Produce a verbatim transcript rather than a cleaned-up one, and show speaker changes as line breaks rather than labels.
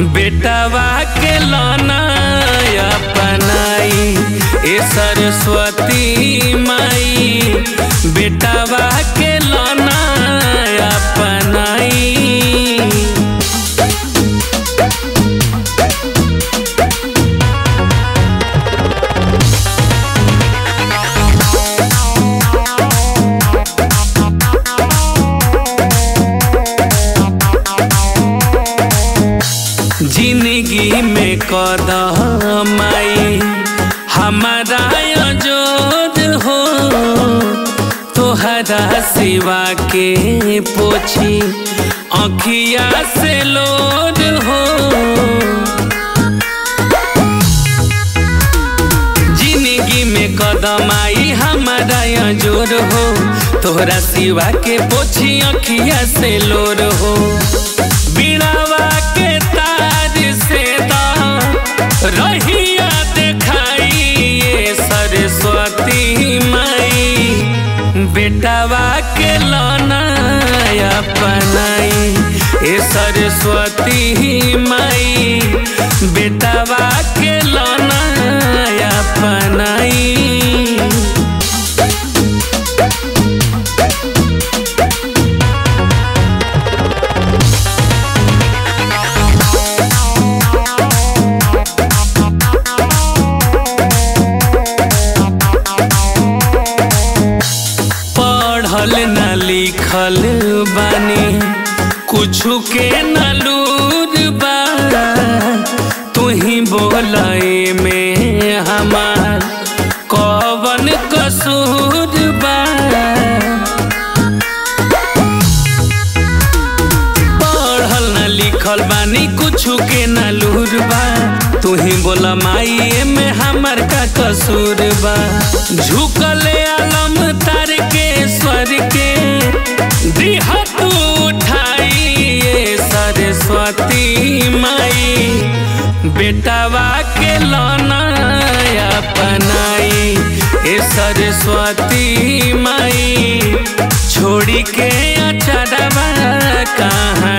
बेटावा के लाना अपनाई ए सरस्वती माई, बेटावा के लाना अपनाई। जिंदगी में कदम आई हमारा अजोद हो, तोहरा सिवा के पोछी अखिया से लोड हो। जिंदगी में कदम आई हमारा अजोद हो, तोहरा सिवा के पोछी अखिया से लोड हो। बिड़ावा के ताज से रहिया देखाई ये सरस्वती माई, बेटावा के लाना अपनाई ए सरस्वती माई, बेटावा के लाना अपनाई। पढ़ल न लिखल बानी कुछु के न लूर बा, तुही बोलाए में हमार कवन कसूर बा। पढ़ल न लिखल बानी कुछु के न लूर बा, तुही बोला माई में हमार का कसूर बा। झुकले आलम तार के स्वर के दिहा तू उठाई ये सरस्वती माई, बेटावा के लाना अपनाई ए सरस्वती माई, छोड़ी के अचरवा कहाँ